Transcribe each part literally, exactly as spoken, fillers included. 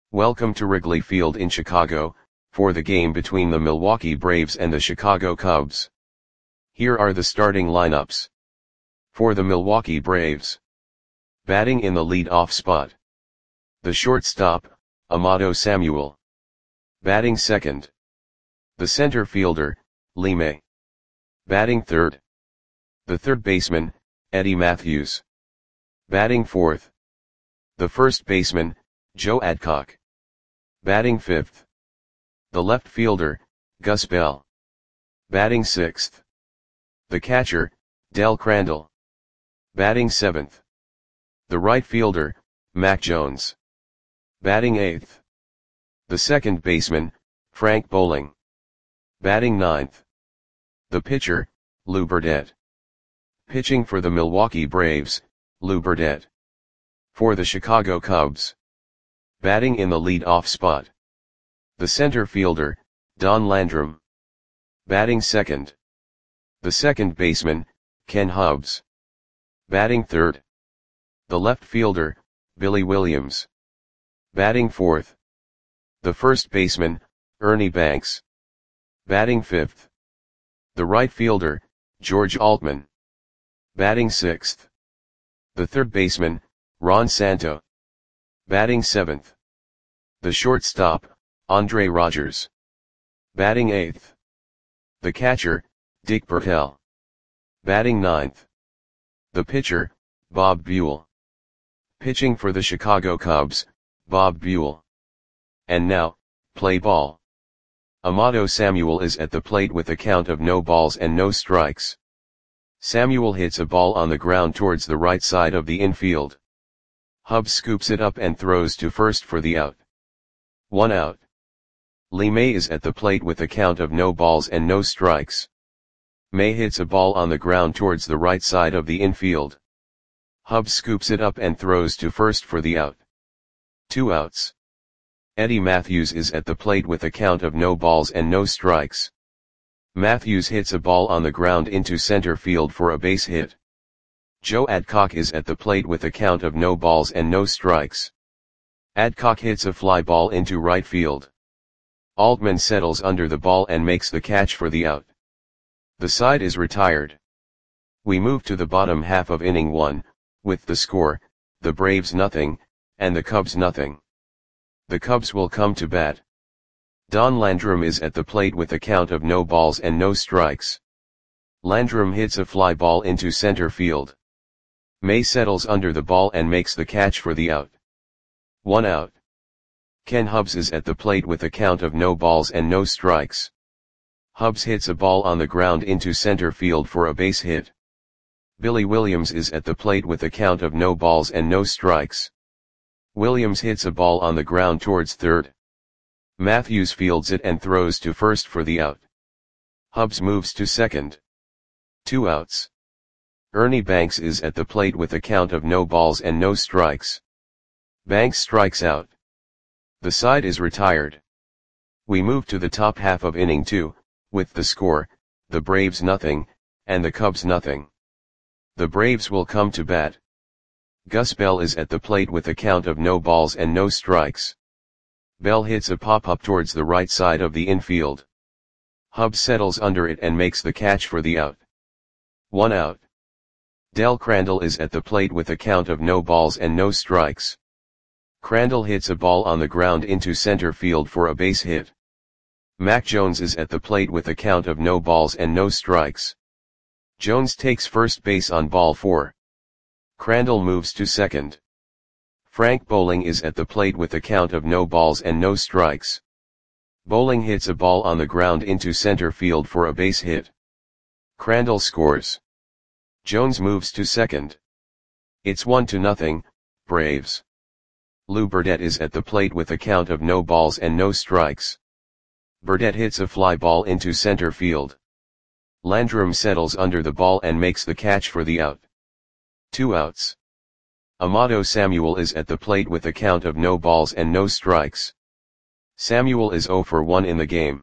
Welcome to Wrigley Field in Chicago, for the game between the Milwaukee Braves and the Chicago Cubs. Here are the starting lineups. For the Milwaukee Braves. Batting in the lead-off spot. The shortstop, Amato Samuel. Batting second. The center fielder, Lee May. Batting third. The third baseman, Eddie Mathews. Batting fourth. The first baseman, Joe Adcock. Batting fifth. The left fielder, Gus Bell. Batting sixth. The catcher, Del Crandall. Batting seventh. The right fielder, Mac Jones. Batting eighth. The second baseman, Frank Bowling. Batting ninth. The pitcher, Lou Burdette. Pitching for the Milwaukee Braves, Lou Burdette. For the Chicago Cubs. Batting in the lead-off spot. The center fielder, Don Landrum. Batting second. The second baseman, Ken Hubbs. Batting third. The left fielder, Billy Williams. Batting fourth. The first baseman, Ernie Banks. Batting fifth. The right fielder, George Altman. Batting sixth. The third baseman, Ron Santo. Batting seventh. The shortstop, Andre Rogers. Batting eighth. The catcher, Dick Bertel. Batting ninth. The pitcher, Bob Buell. Pitching for the Chicago Cubs, Bob Buell. And now, play ball. Amato Samuel is at the plate with a count of no balls and no strikes. Samuel hits a ball on the ground towards the right side of the infield. Hubbs scoops it up and throws to first for the out. One out. Lee May is at the plate with a count of no balls and no strikes. May hits a ball on the ground towards the right side of the infield. Hubbs scoops it up and throws to first for the out. Two outs. Eddie Mathews is at the plate with a count of no balls and no strikes. Mathews hits a ball on the ground into center field for a base hit. Joe Adcock is at the plate with a count of no balls and no strikes. Adcock hits a fly ball into right field. Altman settles under the ball and makes the catch for the out. The side is retired. We move to the bottom half of inning one, with the score, the Braves nothing, and the Cubs nothing. The Cubs will come to bat. Don Landrum is at the plate with a count of no balls and no strikes. Landrum hits a fly ball into center field. May settles under the ball and makes the catch for the out. One out. Ken Hubbs is at the plate with a count of no balls and no strikes. Hubbs hits a ball on the ground into center field for a base hit. Billy Williams is at the plate with a count of no balls and no strikes. Williams hits a ball on the ground towards third. Mathews fields it and throws to first for the out. Hubbs moves to second. Two outs. Ernie Banks is at the plate with a count of no balls and no strikes. Banks strikes out. The side is retired. We move to the top half of inning two, with the score, the Braves nothing, and the Cubs nothing. The Braves will come to bat. Gus Bell is at the plate with a count of no balls and no strikes. Bell hits a pop-up towards the right side of the infield. Hubbs settles under it and makes the catch for the out. One out. Del Crandall is at the plate with a count of no balls and no strikes. Crandall hits a ball on the ground into center field for a base hit. Mac Jones is at the plate with a count of no balls and no strikes. Jones takes first base on ball four. Crandall moves to second. Frank Bowling is at the plate with a count of no balls and no strikes. Bowling hits a ball on the ground into center field for a base hit. Crandall scores. Jones moves to second. It's one to nothing, Braves. Lou Burdette is at the plate with a count of no balls and no strikes. Burdette hits a fly ball into center field. Landrum settles under the ball and makes the catch for the out. Two outs. Amato Samuel is at the plate with a count of no balls and no strikes. Samuel is zero for one in the game.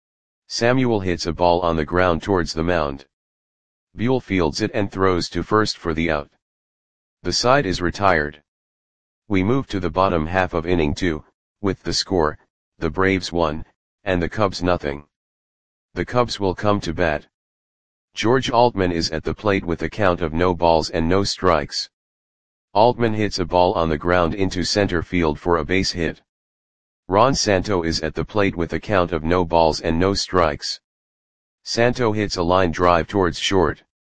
Samuel hits a ball on the ground towards the mound. Buell fields it and throws to first for the out. The side is retired. We move to the bottom half of inning two, With the score, the Braves one, and the Cubs nothing. The Cubs will come to bat. George Altman is at the plate with a count of no balls and no strikes. Altman hits a ball on the ground into center field for a base hit. Ron Santo is at the plate with a count of no balls and no strikes. Santo hits a line drive towards short.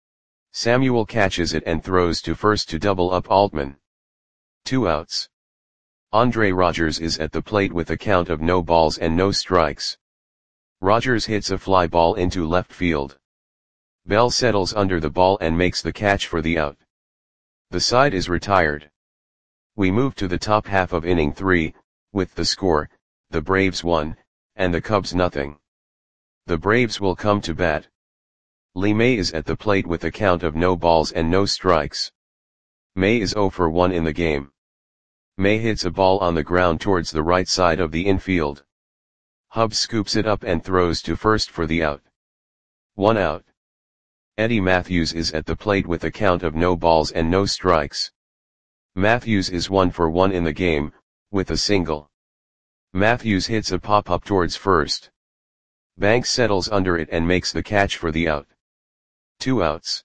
Samuel catches it and throws to first to double up Altman. Two outs. Andre Rogers is at the plate with a count of no balls and no strikes. Rogers hits a fly ball into left field. Bell settles under the ball and makes the catch for the out. The side is retired. We move to the top half of inning three, with the score, the Braves one, and the Cubs nothing. The Braves will come to bat. Lee May is at the plate with a count of no balls and no strikes. May is oh for one in the game. May hits a ball on the ground towards the right side of the infield. Hubbs scoops it up and throws to first for the out. One out. Eddie Matthews is at the plate with a count of no balls and no strikes. Matthews is one for one in the game, with a single. Matthews hits a pop-up towards first. Banks settles under it and makes the catch for the out. Two outs.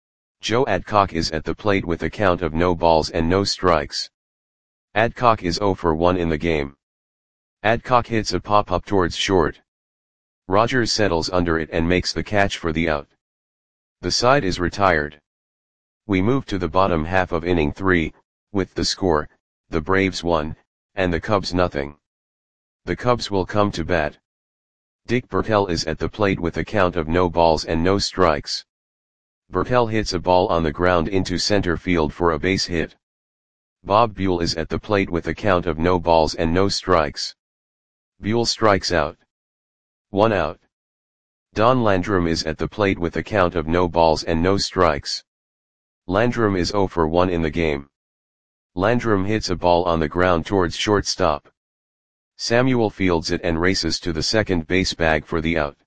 Joe Adcock is at the plate with a count of no balls and no strikes. Adcock is oh for one in the game. Adcock hits a pop-up towards short. Rogers settles under it and makes the catch for the out. The side is retired. We move to the bottom half of inning three, with the score, the Braves one, and the Cubs nothing. The Cubs will come to bat. Dick Bertel is at the plate with a count of no balls and no strikes. Bertel hits a ball on the ground into center field for a base hit. Bob Buell is at the plate with a count of no balls and no strikes. Buell strikes out. One out. Don Landrum is at the plate with a count of no balls and no strikes. Landrum is oh for one in the game. Landrum hits a ball on the ground towards shortstop. Samuel fields it and races to the second base bag for the out.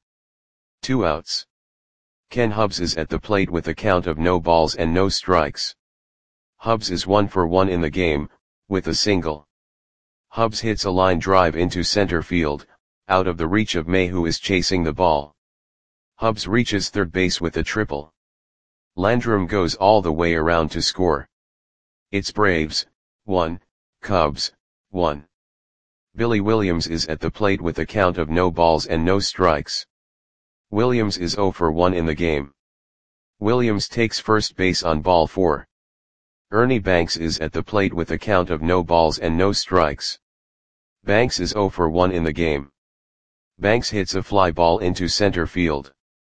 Two outs. Ken Hubbs is at the plate with a count of no balls and no strikes. Hubbs is one for one in the game, with a single. Hubbs hits a line drive into center field, out of the reach of May, who is chasing the ball. Hubbs reaches third base with a triple. Landrum goes all the way around to score. It's Braves, one, Cubs, one. Billy Williams is at the plate with a count of no balls and no strikes. Williams is oh for one in the game. Williams takes first base on ball four. Ernie Banks is at the plate with a count of no balls and no strikes. Banks is oh for one in the game. Banks hits a fly ball into center field.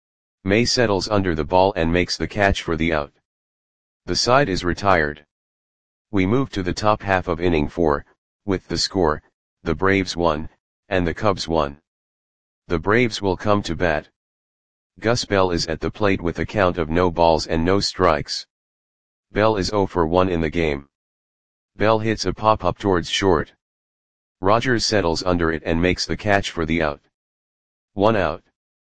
May settles under the ball and makes the catch for the out. The side is retired. We move to the top half of inning four, with the score, the Braves one, and the Cubs one. The Braves will come to bat. Gus Bell is at the plate with a count of no balls and no strikes. Bell is oh for one in the game. Bell hits a pop-up towards short. Rogers settles under it and makes the catch for the out. One out.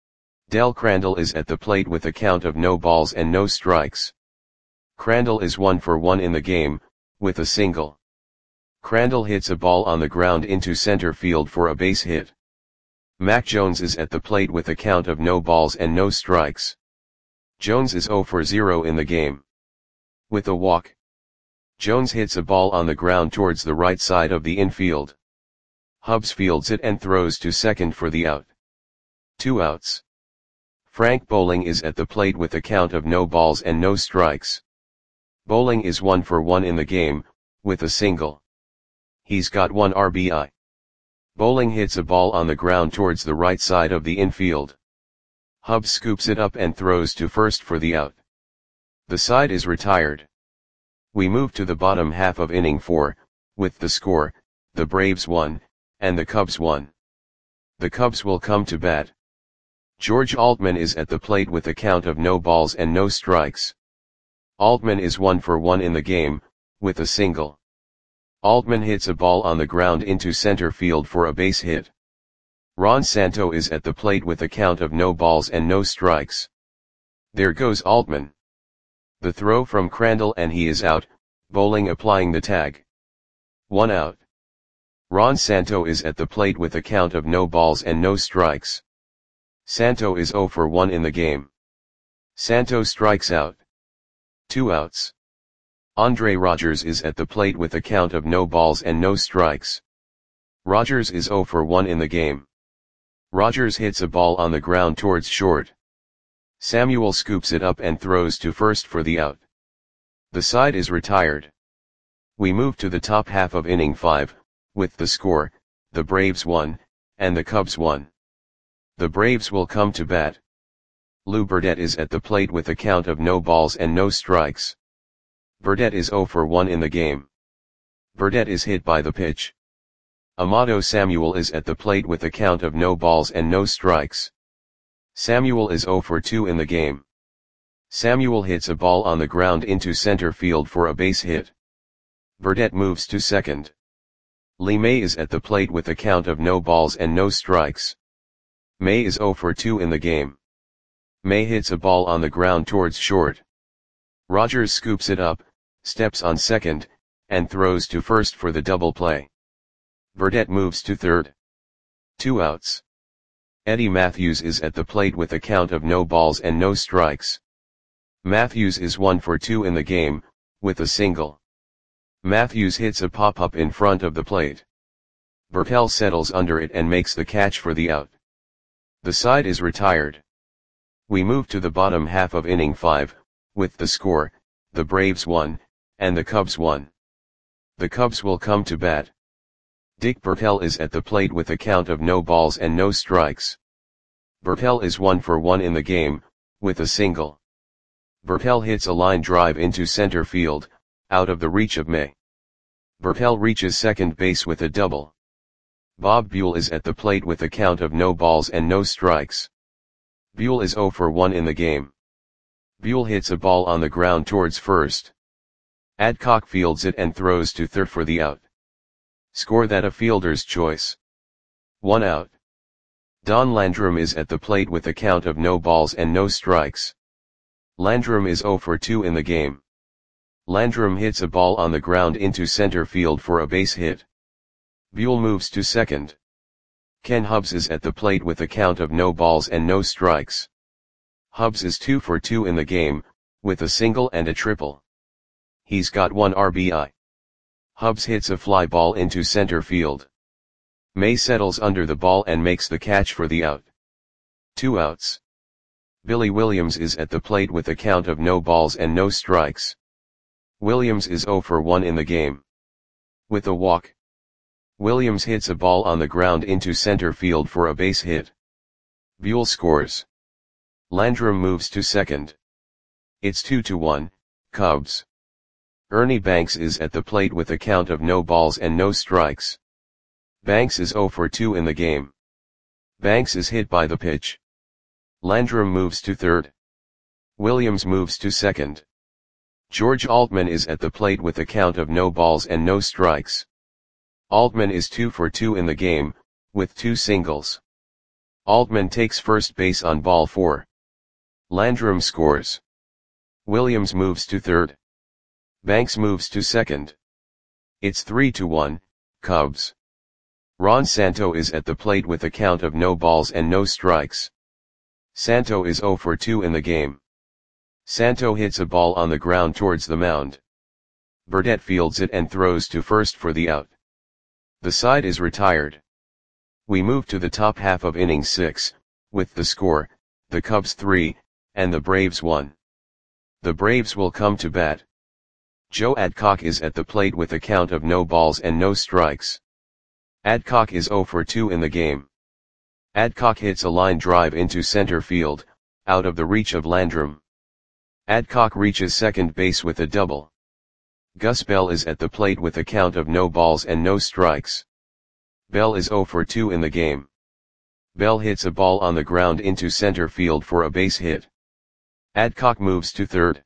Del Crandall is at the plate with a count of no balls and no strikes. Crandall is one for one in the game, with a single. Crandall hits a ball on the ground into center field for a base hit. Mac Jones is at the plate with a count of no balls and no strikes. Jones is oh for zero in the game. With a walk. Jones hits a ball on the ground towards the right side of the infield. Hubbs fields it and throws to second for the out. Two outs. Frank Bowling is at the plate with a count of no balls and no strikes. Bowling is one for one in the game, with a single. He's got one R B I. Bowling hits a ball on the ground towards the right side of the infield. Hubbs scoops it up and throws to first for the out. The side is retired. We move to the bottom half of inning four, with the score, the Braves one, and the Cubs one. The Cubs will come to bat. George Altman is at the plate with a count of no balls and no strikes. Altman is one for one in the game, with a single. Altman hits a ball on the ground into center field for a base hit. Ron Santo is at the plate with a count of no balls and no strikes. There goes Altman. The throw from Crandall and he is out, Bowling applying the tag. One out. Ron Santo is at the plate with a count of no balls and no strikes. Santo is zero for one in the game. Santo strikes out. Two outs. Andre Rogers is at the plate with a count of no balls and no strikes. Rogers is zero for one in the game. Rogers hits a ball on the ground towards short. Samuel scoops it up and throws to first for the out. The side is retired. We move to the top half of inning five, with the score, the Braves won, and the Cubs won. The Braves will come to bat. Lou Burdette is at the plate with a count of no balls and no strikes. Burdette is zero for one in the game. Burdette is hit by the pitch. Amato Samuel is at the plate with a count of no balls and no strikes. Samuel is zero for two in the game. Samuel hits a ball on the ground into center field for a base hit. Burdette moves to second. Lee May is at the plate with a count of no balls and no strikes. May is zero for two in the game. May hits a ball on the ground towards short. Rogers scoops it up, steps on second, and throws to first for the double play. Burdette moves to third. Two outs. Eddie Matthews is at the plate with a count of no balls and no strikes. Matthews is one for two in the game, with a single. Matthews hits a pop-up in front of the plate. Bertel settles under it and makes the catch for the out. The side is retired. We move to the bottom half of inning five, with the score, the Braves won, and the Cubs won. The Cubs will come to bat. Dick Bertel is at the plate with a count of no balls and no strikes. Bertel is one for one in the game, with a single. Bertel hits a line drive into center field, out of the reach of May. Bertel reaches second base with a double. Bob Buell is at the plate with a count of no balls and no strikes. Buell is zero for one in the game. Buell hits a ball on the ground towards first. Adcock fields it and throws to third for the out. Score that a fielder's choice. One out. Don Landrum is at the plate with a count of no balls and no strikes. Landrum is zero for two in the game. Landrum hits a ball on the ground into center field for a base hit. Buell moves to second. Ken Hubbs is at the plate with a count of no balls and no strikes. Hubbs is two for two in the game, with a single and a triple. He's got one R B I. Hubbs hits a fly ball into center field. May settles under the ball and makes the catch for the out. Two outs. Billy Williams is at the plate with a count of no balls and no strikes. Williams is zero for one in the game. With a walk. Williams hits a ball on the ground into center field for a base hit. Buell scores. Landrum moves to second. It's two to one, Cubs. Ernie Banks is at the plate with a count of no balls and no strikes. Banks is zero for two in the game. Banks is hit by the pitch. Landrum moves to third. Williams moves to second. George Altman is at the plate with a count of no balls and no strikes. Altman is two for two in the game, with two singles. Altman takes first base on ball four. Landrum scores. Williams moves to third. Banks moves to second. It's three to one, Cubs. Ron Santo is at the plate with a count of no balls and no strikes. Santo is zero for two in the game. Santo hits a ball on the ground towards the mound. Burdette fields it and throws to first for the out. The side is retired. We move to the top half of inning six, with the score, the Cubs three, and the Braves one. The Braves will come to bat. Joe Adcock is at the plate with a count of no balls and no strikes. Adcock is zero for two in the game. Adcock hits a line drive into center field, out of the reach of Landrum. Adcock reaches second base with a double. Gus Bell is at the plate with a count of no balls and no strikes. Bell is zero for two in the game. Bell hits a ball on the ground into center field for a base hit. Adcock moves to third.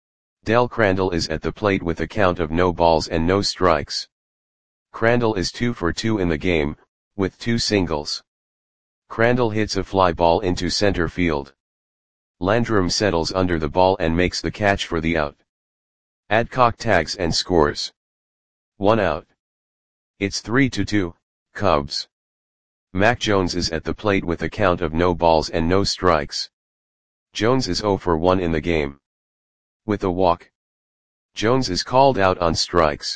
Del Crandall is at the plate with a count of no balls and no strikes. Crandall is two for two in the game, with two singles. Crandall hits a fly ball into center field. Landrum settles under the ball and makes the catch for the out. Adcock tags and scores. One out. It's three to two, Cubs. Mac Jones is at the plate with a count of no balls and no strikes. Jones is zero for one in the game. With a walk. Jones is called out on strikes.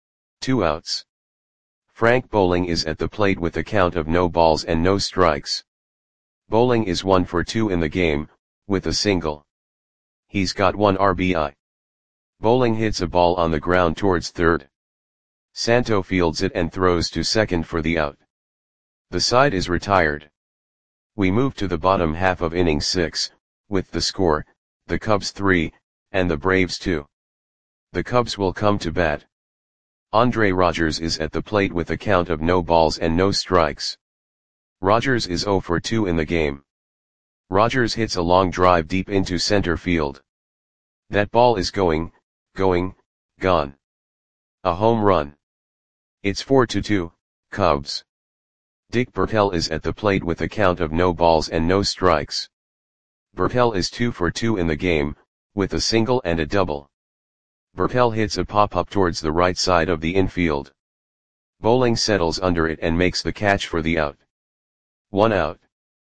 Two outs. Frank Bowling is at the plate with a count of no balls and no strikes. Bowling is one for two in the game, with a single. He's got one R B I. Bowling hits a ball on the ground towards third. Santo fields it and throws to second for the out. The side is retired. We move to the bottom half of inning six, with the score, the Cubs three, and the Braves two. The Cubs will come to bat. Andre Rogers is at the plate with a count of no balls and no strikes. Rogers is zero for two in the game. Rogers hits a long drive deep into center field. That ball is going, going, gone. A home run. It's four to two, Cubs. Dick Bertel is at the plate with a count of no balls and no strikes. Bertel is two for two in the game, with a single and a double. Bertel hits a pop-up towards the right side of the infield. Bowling settles under it and makes the catch for the out. One out.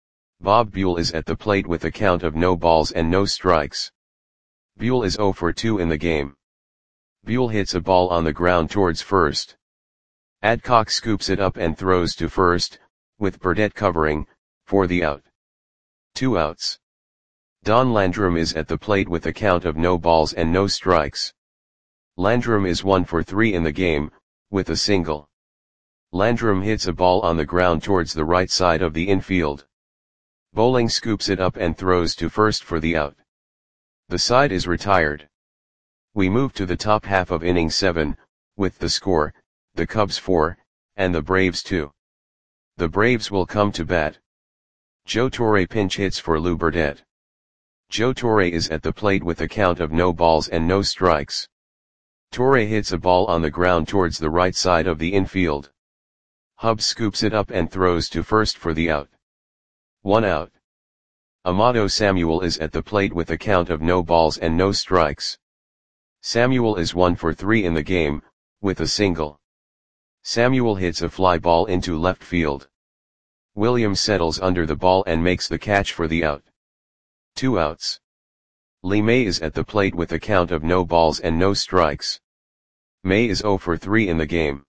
Bob Buell is at the plate with a count of no balls and no strikes. Buell is zero for two in the game. Buell hits a ball on the ground towards first. Adcock scoops it up and throws to first, with Burdette covering, for the out. Two outs. Don Landrum is at the plate with a count of no balls and no strikes. Landrum is one for three in the game, with a single. Landrum hits a ball on the ground towards the right side of the infield. Bowling scoops it up and throws to first for the out. The side is retired. We move to the top half of inning seven, with the score, the Cubs four, and the Braves two. The Braves will come to bat. Joe Torre pinch hits for Lou Burdette. Joe Torre is at the plate with a count of no balls and no strikes. Torre hits a ball on the ground towards the right side of the infield. Hubbs scoops it up and throws to first for the out. One out. Amato Samuel is at the plate with a count of no balls and no strikes. Samuel is one for three in the game, with a single. Samuel hits a fly ball into left field. Williams settles under the ball and makes the catch for the out. Two outs. Lee May is at the plate with a count of no balls and no strikes. May is zero for three in the game.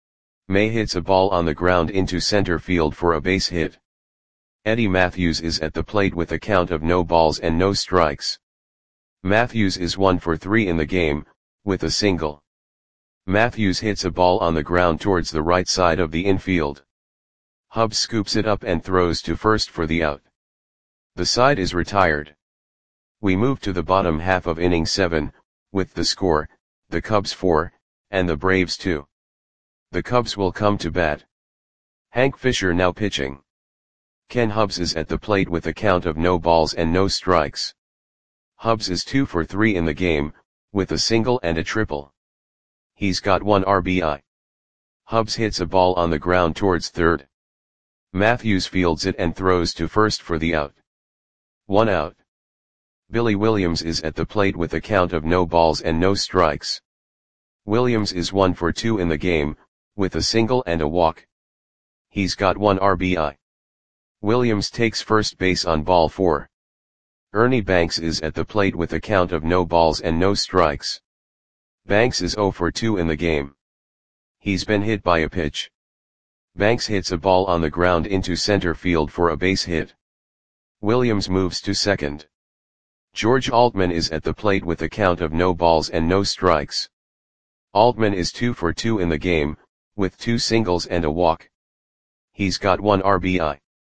May hits a ball on the ground into center field for a base hit. Eddie Matthews is at the plate with a count of no balls and no strikes. Matthews is one for three in the game, with a single. Matthews hits a ball on the ground towards the right side of the infield. Hubbs scoops it up and throws to first for the out. The side is retired. We move to the bottom half of inning seven, with the score, the Cubs four, and the Braves two. The Cubs will come to bat. Hank Fisher now pitching. Ken Hubbs is at the plate with a count of no balls and no strikes. Hubbs is two for three in the game, with a single and a triple. He's got one R B I. Hubbs hits a ball on the ground towards third. Matthews fields it and throws to first for the out. One out. Billy Williams is at the plate with a count of no balls and no strikes. Williams is one for two in the game, with a single and a walk. He's got one R B I. Williams takes first base on ball four. Ernie Banks is at the plate with a count of no balls and no strikes. Banks is zero for two in the game. He's been hit by a pitch. Banks hits a ball on the ground into center field for a base hit. Williams moves to second. George Altman is at the plate with a count of no balls and no strikes. Altman is two for two in the game, with two singles and a walk. He's got one R B I.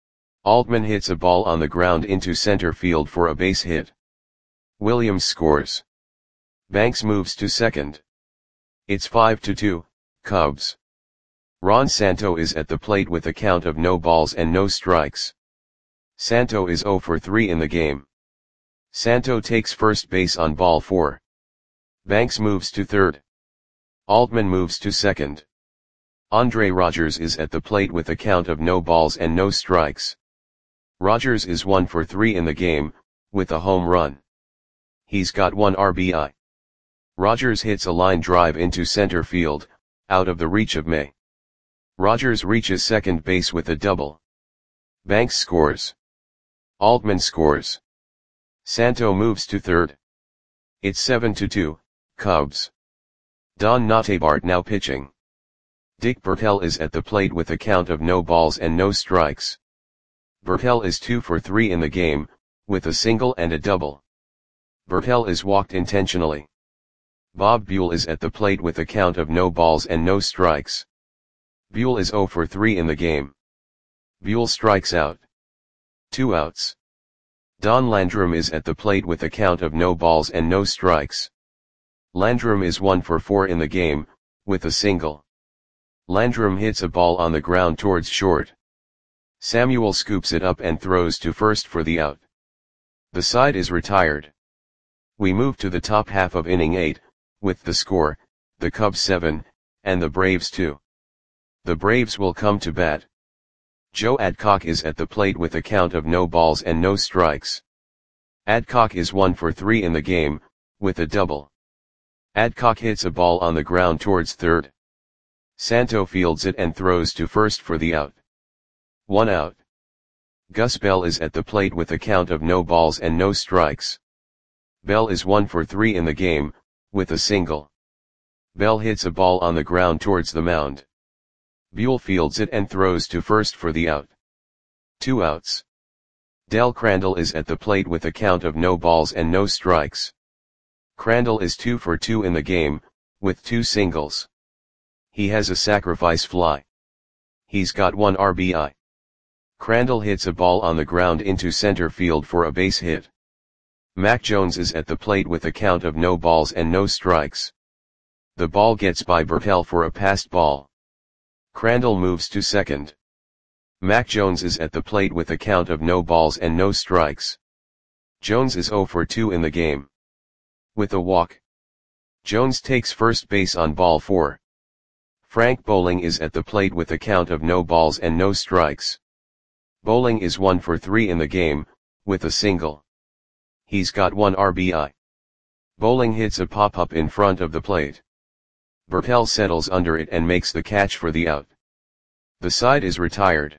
Altman hits a ball on the ground into center field for a base hit. Williams scores. Banks moves to second. It's five to two, Cubs. Ron Santo is at the plate with a count of no balls and no strikes. Santo is zero for three in the game. Santo takes first base on ball four. Banks moves to third. Altman moves to second. Andre Rogers is at the plate with a count of no balls and no strikes. Rogers is one for three in the game, with a home run. He's got one R B I. Rogers hits a line drive into center field, out of the reach of May. Rogers reaches second base with a double. Banks scores. Altman scores. Santo moves to third. It's seven to two, Cubs. Don Notabart now pitching. Dick Bertel is at the plate with a count of no balls and no strikes. Bertel is two for three in the game, with a single and a double. Bertel is walked intentionally. Bob Buell is at the plate with a count of no balls and no strikes. Buell is zero for three in the game. Buell strikes out. Two outs. Don Landrum is at the plate with a count of no balls and no strikes. Landrum is one for four in the game, with a single. Landrum hits a ball on the ground towards short. Samuel scoops it up and throws to first for the out. The side is retired. We move to the top half of inning eight, with the score, the Cubs seven, and the Braves two. The Braves will come to bat. Joe Adcock is at the plate with a count of no balls and no strikes. Adcock is one for three in the game, with a double. Adcock hits a ball on the ground towards third. Santo fields it and throws to first for the out. One out. Gus Bell is at the plate with a count of no balls and no strikes. Bell is one for three in the game, with a single. Bell hits a ball on the ground towards the mound. Buell fields it and throws to first for the out. Two outs. Del Crandall is at the plate with a count of no balls and no strikes. Crandall is two for two in the game, with two singles. He has a sacrifice fly. He's got one R B I. Crandall hits a ball on the ground into center field for a base hit. Mac Jones is at the plate with a count of no balls and no strikes. The ball gets by Bertel for a passed ball. Crandall moves to second. Mac Jones is at the plate with a count of no balls and no strikes. Jones is zero for two in the game. With a walk. Jones takes first base on ball four. Frank Bowling is at the plate with a count of no balls and no strikes. Bowling is one for three in the game, with a single. He's got one R B I. Bowling hits a pop-up in front of the plate. Bertel settles under it and makes the catch for the out. The side is retired.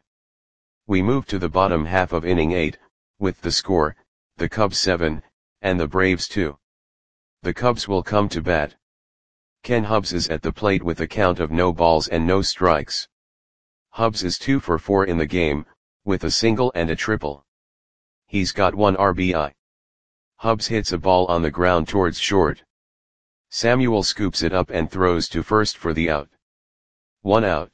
We move to the bottom half of inning eight, with the score, the Cubs seven, and the Braves two. The Cubs will come to bat. Ken Hubbs is at the plate with a count of no balls and no strikes. Hubbs is two for four in the game, with a single and a triple. He's got one R B I. Hubbs hits a ball on the ground towards short. Samuel scoops it up and throws to first for the out. One out.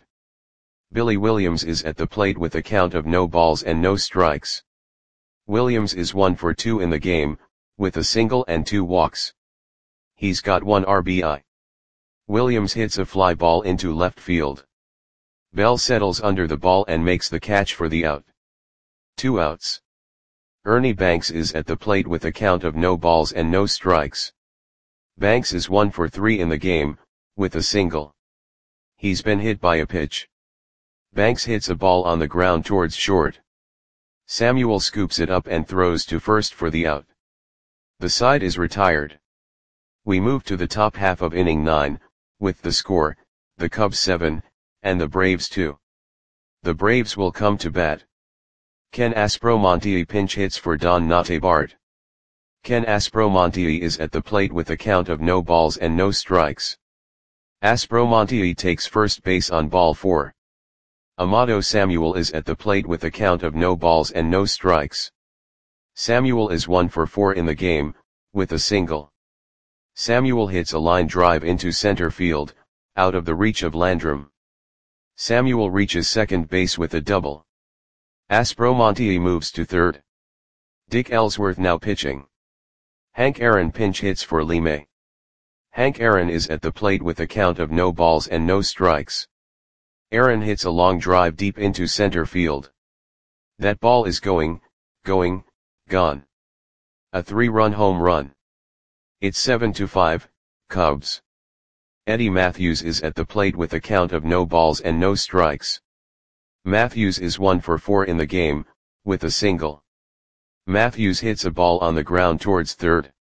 Billy Williams is at the plate with a count of no balls and no strikes. Williams is one for two in the game, with a single and two walks. He's got one R B I. Williams hits a fly ball into left field. Bell settles under the ball and makes the catch for the out. Two outs. Ernie Banks is at the plate with a count of no balls and no strikes. Banks is one for three in the game, with a single. He's been hit by a pitch. Banks hits a ball on the ground towards short. Samuel scoops it up and throws to first for the out. The side is retired. We move to the top half of inning nine, with the score, the Cubs seven, and the Braves two. The Braves will come to bat. Ken Aspromonte pinch hits for Don Notabart. Ken Aspromonte is at the plate with a count of no balls and no strikes. Aspromonte takes first base on ball four. Amado Samuel is at the plate with a count of no balls and no strikes. Samuel is one for four in the game, with a single. Samuel hits a line drive into center field, out of the reach of Landrum. Samuel reaches second base with a double. Aspromonte moves to third. Dick Ellsworth now pitching. Hank Aaron pinch hits for Lemay. Hank Aaron is at the plate with a count of no balls and no strikes. Aaron hits a long drive deep into center field. That ball is going, going, gone. A three-run home run. It's seven to five, Cubs. Eddie Matthews is at the plate with a count of no balls and no strikes. Matthews is one for four in the game, with a single. Matthews hits a ball on the ground towards third.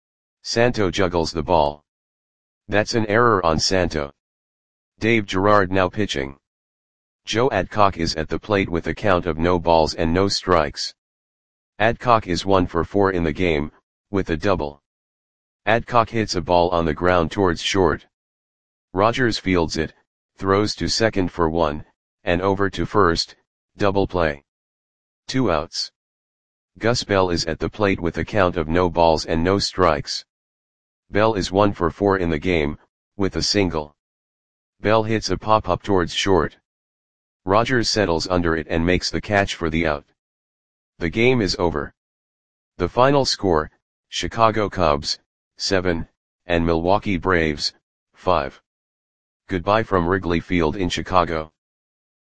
Santo juggles the ball. That's an error on Santo. Dave Girard now pitching. Joe Adcock is at the plate with a count of no balls and no strikes. Adcock is one for four in the game, with a double. Adcock hits a ball on the ground towards short. Rogers fields it, throws to second for one, and over to first, double play. Two outs. Gus Bell is at the plate with a count of no balls and no strikes. Bell is one for four in the game, with a single. Bell hits a pop-up towards short. Rogers settles under it and makes the catch for the out. The game is over. The final score, Chicago Cubs, seven, and Milwaukee Braves, five. Goodbye from Wrigley Field in Chicago.